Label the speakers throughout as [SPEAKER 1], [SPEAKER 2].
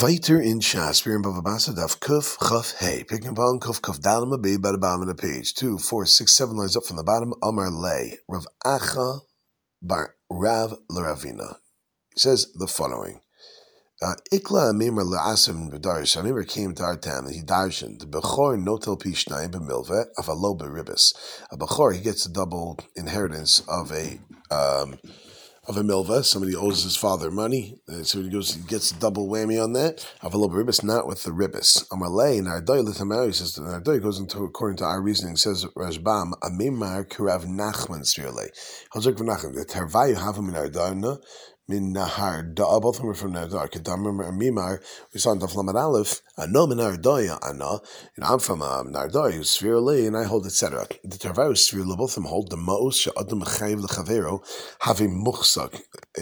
[SPEAKER 1] Weiter in Shas, we're in Bava Basra, Daf Kuf Chaf Hey, picking up on Kuf Kuf Dalam Abay by the bottom of the page. 2, 4, 6, 7 lines up from the bottom. Amar Lay, Rav Acha Bar Rav L'Ravina. He says the following. Ikla Amimar La'asim B'darish, Amimar came to our town and he darshan, the Bechor Notel Pishnayim B'milveh, Avalo B'ribis. A Bechor, he gets a double inheritance of a milva. Somebody owes his father money, so he gets a double whammy on that. Avalo b'ribis, not with the ribis. Amalei Nardoi Litamari says that Nardoi goes into according to our reasoning. Says Rashbam Amimar Kirav Nachman Svirle. How's it for Nachman? The Tarvayu have him in Ardana. Min Nahar Da, both of them are from Nardar. Kedamar Mimar, we saw in Daf Lamed Aleph, Ano Min Nardoya Ana, and I'm from Nardar, who's Svirle, and I hold etc. The Tarvayu Svirle, both of them hold the Ma'os Sha'adam Chayiv L'Chavero, have a muchsak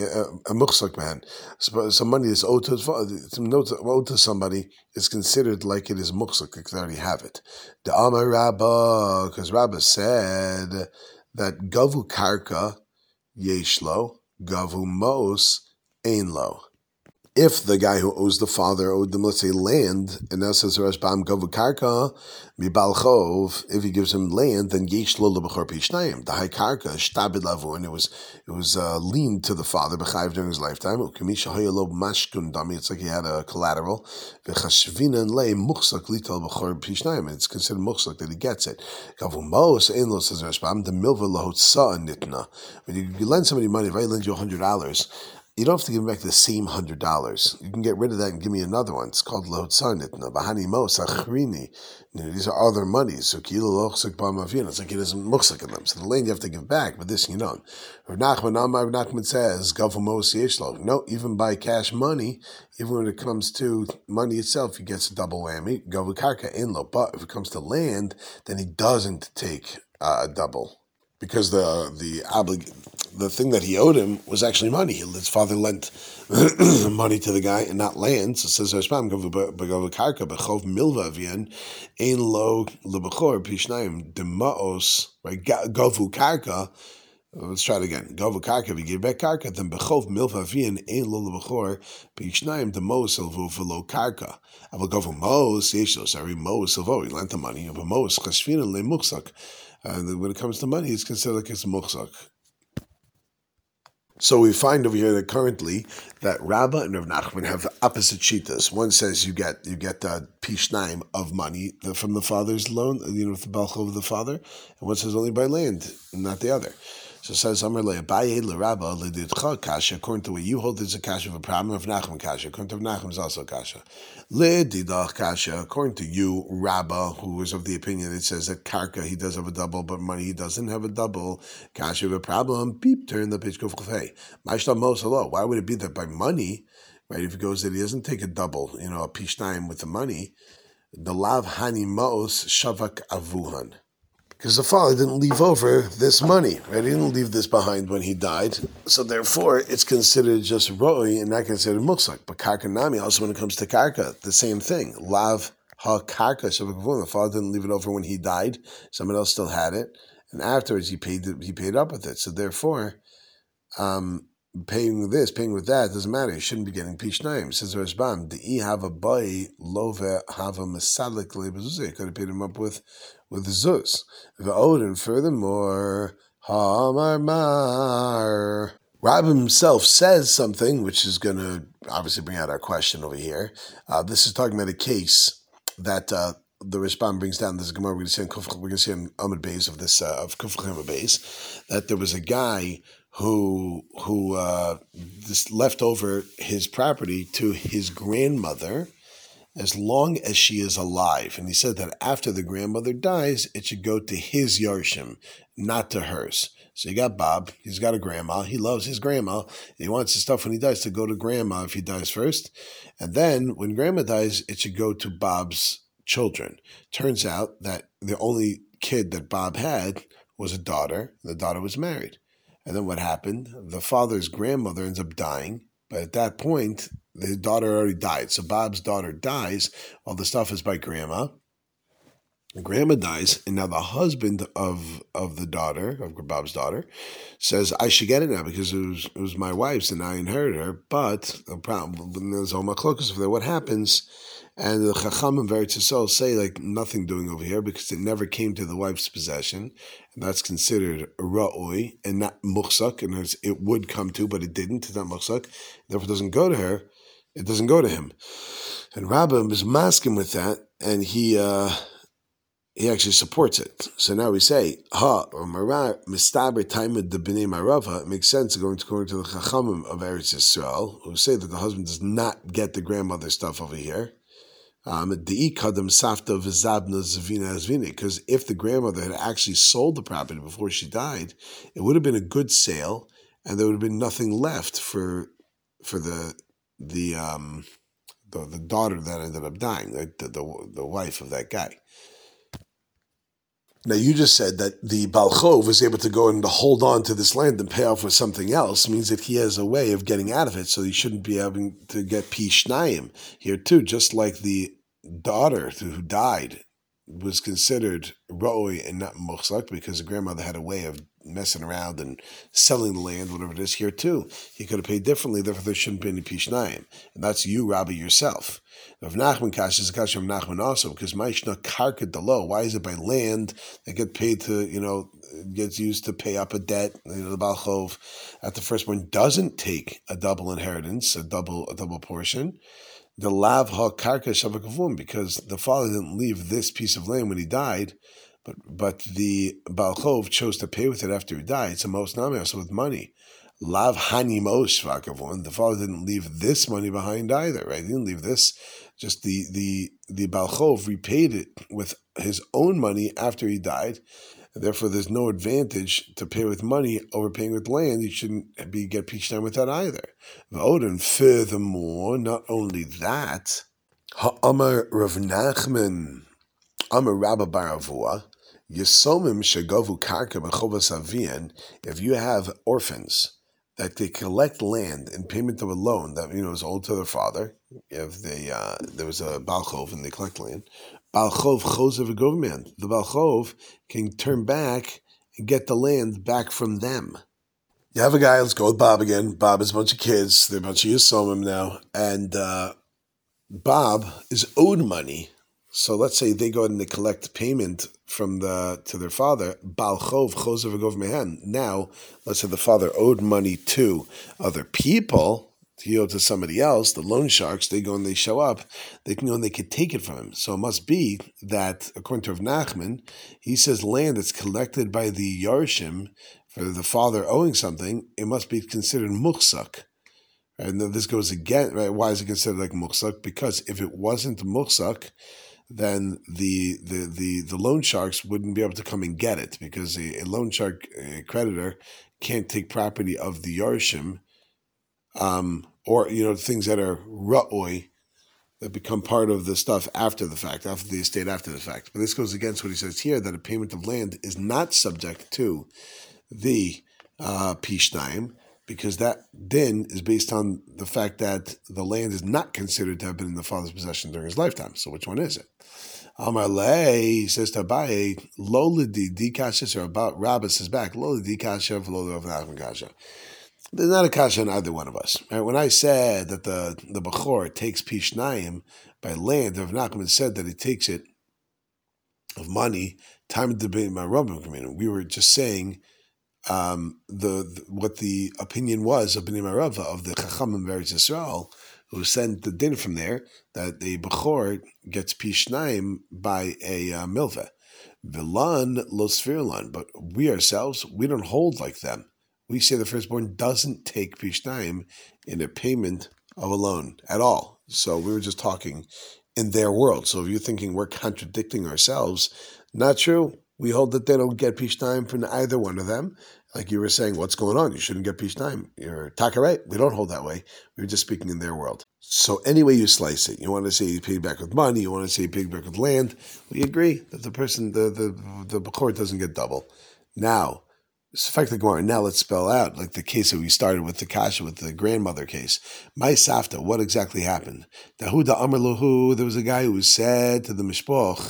[SPEAKER 1] man. So money is owed to his father, owed to somebody is considered like it is muchsak, because they already have it. The Amar Rabbah, because Rabbah said that Gavu Karka Yeshlo, Gavu Mos Ein Lo. If the guy who owes the father owed them, let's say, land, and now says Rashbam Gavu Karka Mibal Chov, if he gives him land, then Yesh Lo Lebechor Pishnayim. The high Karka Shtabid Lavu, and it was leaned to the father B'chayiv during his lifetime. Ukamisha Hayalo Mashkun Dami. It's like he had a collateral. V'chashvina and lei Muchsak Lital Bechor Pishnayim. And it's considered Muchsak that he gets it. Gavu Mos Ein Lo, says Rashbam the Milva Lahotsa Nitna. When you lend somebody money, if I lend you $100. You don't have to give him back the same $100. You can get rid of that and give me another one. It's called Lohotzanitna. Bahani Mos Achrini. These are other monies. So Kilo Lochsak Bamavina. It's like he doesn't muchsak in them. So the land you have to give back, but this you don't. Rav Nachman says, Gavu Mos Yeshlo. No, even by cash money, even when it comes to money itself, he gets a double whammy. Gavu Karka Inlo. But if it comes to land, then he doesn't take a double. Because the thing that he owed him was actually money. His father lent money to the guy and not land. So it says Rashbam Gavu Karka Bechov Milva Vien Ein Lo Lebechor Pishnayim Demaos, right? Gavu Karka. Let's try it again. Gavu Karka, if you give back Karka, then Bechov Milva Vien Ein Lo Lebechor Pishnayim Demos Elvo Velo Karka. I will Gavu Mos Yeshlo. Sorry, Mos Elvo. He lent the money. But Mos Chashvina Le Muchsak. When it comes to money, it's considered like it's muchsak. So we find over here that currently that Rabbah and Rav Nachman have opposite shitas. One says you get the pishnaim of money from the father's loan, with the balchov of the father, and one says only by land, and not the other. So it says Amar Abaye l'Rabbah l'didcha kasha. According to what you hold, there's a kasha of a problem of Nachman kasha. According to Nachman is also kasha. L'didach kasha. According to you, Rabbah, who is of the opinion that says that karka he does have a double, but money he doesn't have a double. Kasha of a problem. Beep. Turn the page. Kufchafei. Ma'ishlam mos hello. Why would it be that by money, right? If it goes that he doesn't take a double, a pishnayim with the money, the lav hani mos shavak avuhan. Because the father didn't leave over this money, right? He didn't leave this behind when he died. So therefore, it's considered just roi and not considered muchsak. But karka nami, also when it comes to karka, the same thing. Lav ha karka shavakavun. The father didn't leave it over when he died. Someone else still had it. And afterwards, he paid up with it. So therefore, paying with that doesn't matter. You shouldn't be getting pishnayim. Says Rashbam, the have a boy love have a masalik lebezuzah. Could have paid him up with zuz. And furthermore, Hamar Mar. Rab himself says something which is going to obviously bring out our question over here. This is talking about a case that the Rashbam brings down. This Gemara we're going to see in Amud Beis of this of Kufchim Beis that there was a guy who just left over his property to his grandmother as long as she is alive. And he said that after the grandmother dies, it should go to his yarshim, not to hers. So you got Bob, he's got a grandma, he loves his grandma, he wants his stuff when he dies to go to grandma if he dies first. And then when grandma dies, it should go to Bob's children. Turns out that the only kid that Bob had was a daughter, and the daughter was married. And then what happened? The father's grandmother ends up dying, but at that point, the daughter already died. So Bob's daughter dies while the stuff is by grandma. The grandma dies, and now the husband of the daughter, of Bob's daughter, says, I should get it now because it was my wife's and I inherited her. But the problem, there's all my cloaks for that. What happens? And the Chachamim Veritz Yisrael say like nothing doing over here because it never came to the wife's possession, and that's considered ra'oi and not muchsak, and it would come to, but it didn't. It's not muchsak, therefore it doesn't go to her. It doesn't go to him. And Rabbim is masking with that, and he actually supports it. So now we say, mistaber taimid de b'nei marava. It makes sense according to the Chachamim of Eretz Yisrael, who say that the husband does not get the grandmother stuff over here. Because if the grandmother had actually sold the property before she died, it would have been a good sale, and there would have been nothing left for the daughter that ended up dying, like the wife of that guy. Now, you just said that the Baal Chov was able to go and to hold on to this land and pay off with something else, means that he has a way of getting out of it, so he shouldn't be having to get Pi Shnayim here too, just like the daughter who died was considered Ra'oi and not Muchsak because the grandmother had a way of messing around and selling the land, whatever it is, here too. He could have paid differently, therefore there shouldn't be any Pi Shnayim. And that's you, Rabbi, yourself. Of Nachman Kash is a Kash of Nachman also, because Maishna Karka Dalo, why is it by land that get paid to, gets used to pay up a debt, the Baal Chov at the first one doesn't take a double inheritance, a double portion. The Lav Ha-Karka Shavakavum, because the father didn't leave this piece of land when he died, but the Baal Chov chose to pay with it after he died. It's a most nami, also with money. Lav Hani Mos Shvakavum, the father didn't leave this money behind either, right? He didn't leave this. Just the Baal Chov repaid it with his own money after he died. And therefore, there's no advantage to pay with money over paying with land. You shouldn't get peached down with that either. And furthermore, not only that, Ha'amar Rav Nachman, Amar Rabba Baravua, Yesomim Shegovu Karka B'Chovas Avian, if you have orphans that they collect land in payment of a loan that is owed to their father, if they there was a Baal Chov and they collect land, Baal Chov Chosev a government. The Baal Chov can turn back and get the land back from them. You have a guy, let's go with Bob again. Bob has a bunch of kids, they're a bunch of Yisomim now, and Bob is owed money. So let's say they go ahead and they collect payment to their father. Baal Chov Chosev a government. Now, let's say the father owed money to other people. He owed to somebody else, the loan sharks, they go and they show up, they can go and they can take it from him. So it must be that, according to Rav Nachman, he says land that's collected by the Yarshim for the father owing something, it must be considered muchsak. And then this goes again, right? Why is it considered like muchsak? Because if it wasn't muchsak, then the loan sharks wouldn't be able to come and get it, because a loan shark creditor can't take property of the Yarshim, or things that are ra'oi, that become part of the stuff after the fact, after the estate after the fact. But this goes against what he says here, that a payment of land is not subject to the Pishnaim, because that din is based on the fact that the land is not considered to have been in the father's possession during his lifetime. So which one is it? Amar Lei says to Abaye, Lolidi di kasha, or about Rabbah says back, Lolidi di kasha, Lolidi of Nachman kasha. There's not a kasha on either one of us. Right? When I said that the Bechor takes Pishnayim by land, Rav Nachman said that he takes it of money, time of debate my Rabbim community. We were just saying what the opinion was of Bnei Marava, of the Chachamim Veritz Yisrael, who sent the din from there, that the Bechor gets Pishnayim by a milveh. Vilan lo svirlan, but we ourselves, we don't hold like them. We say the firstborn doesn't take Pishnayim in a payment of a loan at all. So we were just talking in their world. So if you're thinking we're contradicting ourselves, not true. We hold that they don't get Pishnayim from either one of them. Like you were saying, what's going on? You shouldn't get Pishnayim. You're Takaret. We don't hold that way. We were just speaking in their world. So any way you slice it, you want to say you pay back with money, you want to say you pay back with land, we agree that the person, the Bechor doesn't get double. Now, now let's spell out, like the case that we started with, the kasha, with the grandmother case. My Safta, what exactly happened? Dahuda Amar Lahu, there was a guy who said to the Mishpoch,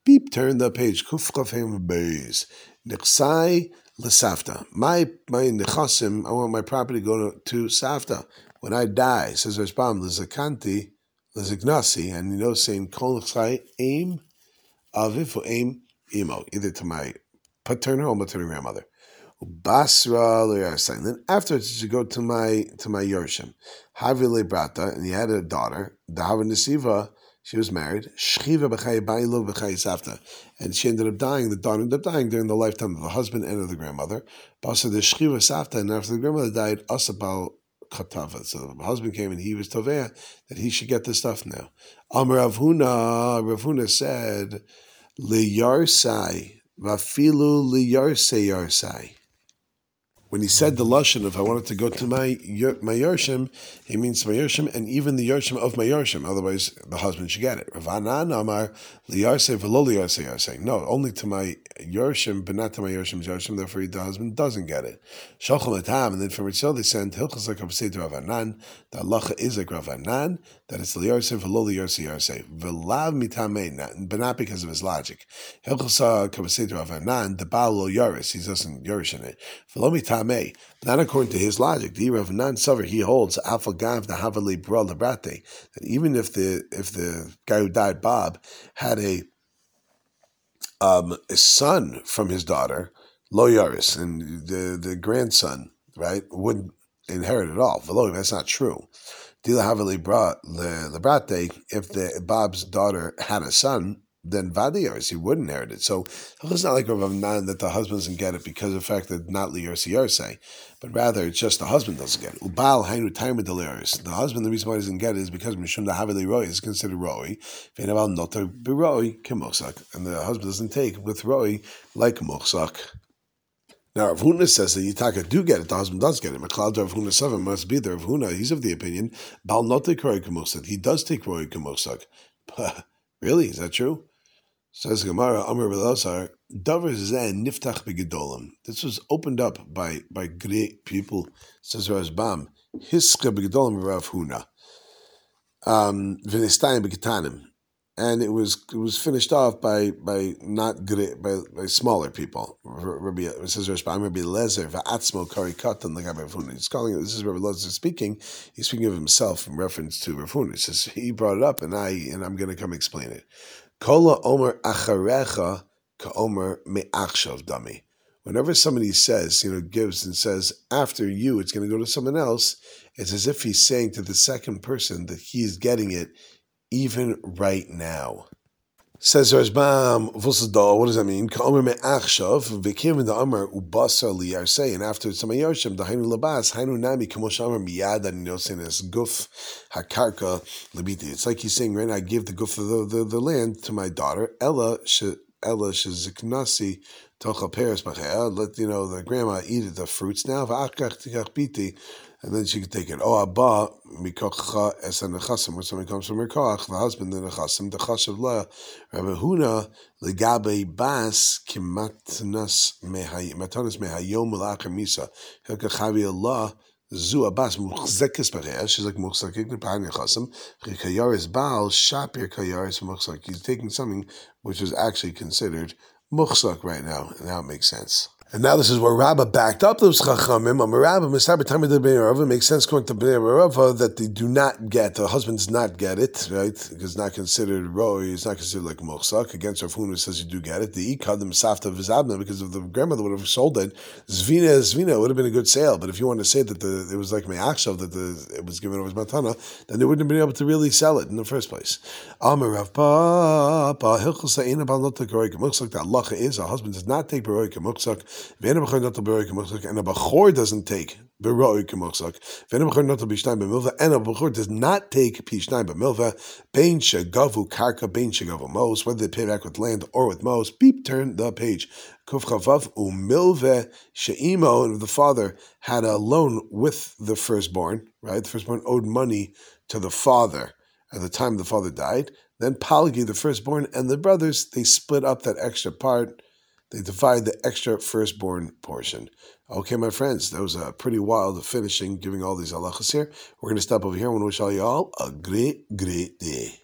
[SPEAKER 1] Beep, turn the page. Kufchafim beis. Nechsai l'safta. My nechasim, I want my property to go to Safta. When I die, says Rashbam, l'zakanti, l'zignasi, and saying, kol nechsai aim aviv or aim imo, either to my paternal or maternal grandmother. Basra l'yarsain. Then afterwards, you should go to my Yorshim. Havile brata, and he had a daughter. Dahava nesiva. She was married. Shchiva b'chay ba'ilo b'chay safta, and she ended up dying. The daughter ended up dying during the lifetime of the husband and of the grandmother. Basa the shchiva safta, and after the grandmother died, asabal katava. So the husband came and he was tovea that he should get this stuff now. Amar Rav Huna said, liyarsai vafilu liyarsei yarsai. When he said the lashon of I wanted to go to my Yorshim, he means my Yorshim and even the Yorshim of my Yorshim. Otherwise, the husband should get it. Rav Anan Amar liyarsei v'lo liyarsei yarsei. No, only to my Yorshim, but not to my Yorshim's Yorshim. Therefore, the husband doesn't get it. Shochem etam, and then from Ritzel they sent Hilchos like Rav Seid Rav Anan. The halacha is like Rav Anan that it's liyarsei v'lo liyarsei yarsei. V'lav mitamei, but not because of his logic. Hilchos Rav Seid Rav Anan the Baal lo yaris. He doesn't yarish in it. V'lo mitamei. Not according to his logic. The Rav Nan Savar, he holds Afagav the Havali Bra Labrate, that even if the guy who died, Bob, had a son from his daughter, Lo Yaris, and the grandson, right, wouldn't inherit at all. V'lo, that's not true. Dila Havali Bra Labrate, if Bob's daughter had a son, then Vadiyars, he would inherit it. So it's not like Rav Nan that the husband doesn't get it because of the fact that not liyarsi yarsei, but rather it's just the husband doesn't get it. Ubal hainu taimid deliyars. The husband, the reason why he doesn't get it is because mishum dahavili roi is considered roi. Ve'inaval notar biroi kemosak, and the husband doesn't take with roi like mochsak. Now Rav Huna says that Yitaka do get it, the husband does get it. McLeod Rav Huna 7 must be there. Rav Huna, he's of the opinion, Bal not take roi kemosak. He does take roi kemosak. Really, is that true? Says Gemara, Amar Belazar, Davar Zeh Niftach Begedolim. This was opened up by great people, says Rashbam. Hiska Begedolim Rav Huna. V'nistayim Begetanim. And it was finished off by not great, by smaller people. It says Rashbam, Rabbi Lezer, Va'atzmo Kari Katan, like Rav Huna. He's calling it, this is Rabbi Lezer speaking. He's speaking of himself in reference to Rav Huna. He says, he brought it up, and I'm going to come explain it. Kola Omer Acharecha Ka Omer Me'achshav Dami. Whenever somebody says, gives and says, after you, it's going to go to someone else, it's as if he's saying to the second person that he is getting it even right now. Says Rashbam, what does that mean? Ka'omer me'achshav, v'kim da'amar ubasa liyarsei, and after some yarshim, da'hainu labas, hainu nami, kamosh amar miyad, and saying this guf hakarka libiti. It's like he's saying right now, I give the guf of the land to my daughter, Ella sheziknasi tocha peres b'chaya, let the grandma eat the fruits now, v'achkach tikach biti, and then she could take it. Oh, Abba, mikocha es nechasim, when somebody comes from her koach, the husband, the nechasim, the chashav la, Rabbi Huna, legabe bas, kimatanas mehayom l'achar misa, hilka chavi Allah, zu abbas, muchzekes b'chaya, she's like muchzekek n'par nechasim, chikayaris baal, shapir kayaris muchzek, he's taking something which is actually considered muchzak right now, and now it makes sense. And now this is where Rabbah backed up those chachamim. It makes sense according to Bnei Rava that they do not get, the husband does not get it, right? Because it's not considered roi, it's not considered like mochsak. Against Rav Huna says you do get it. The ikadim safta v'zabna, because if the grandmother would have sold it, zvina, it would have been a good sale. But if you want to say that it was like me'achshav, that it was given over as matana, then they wouldn't have been able to really sell it in the first place. Amar Rav Papa, hilchos ha'ina bal not take roi k'mochsak. The halacha is a husband does not take roi k'mochsak. And a bachor doesn't take beroi kemochsak. And a bachor does not take pishnai b'milva. Bein shegavu karka, bein shegavu mos. Whether they pay back with land or with mos. Beep, turn the page. Kuf chavav umilve sheimo. And the father had a loan with the firstborn. Right, the firstborn owed money to the father at the time the father died. Then Palgi, the firstborn, and the brothers, they split up that extra part. They divide the extra firstborn portion. Okay, my friends, that was a pretty wild finishing, giving all these halachas here. We're going to stop over here. I want to wish all you all a great, great day.